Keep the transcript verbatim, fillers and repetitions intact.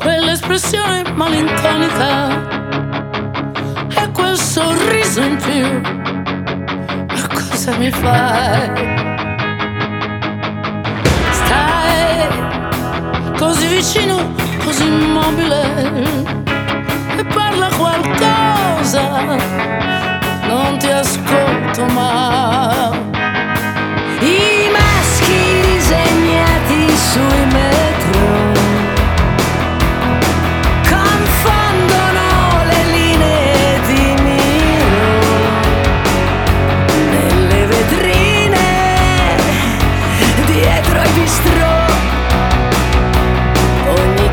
quell'espressione malinconica e quel sorriso in più. Ma cosa mi fai? Stai così vicino, così immobile, e parla qualcosa, non ti ascolto mai. I maschi disegnati sui me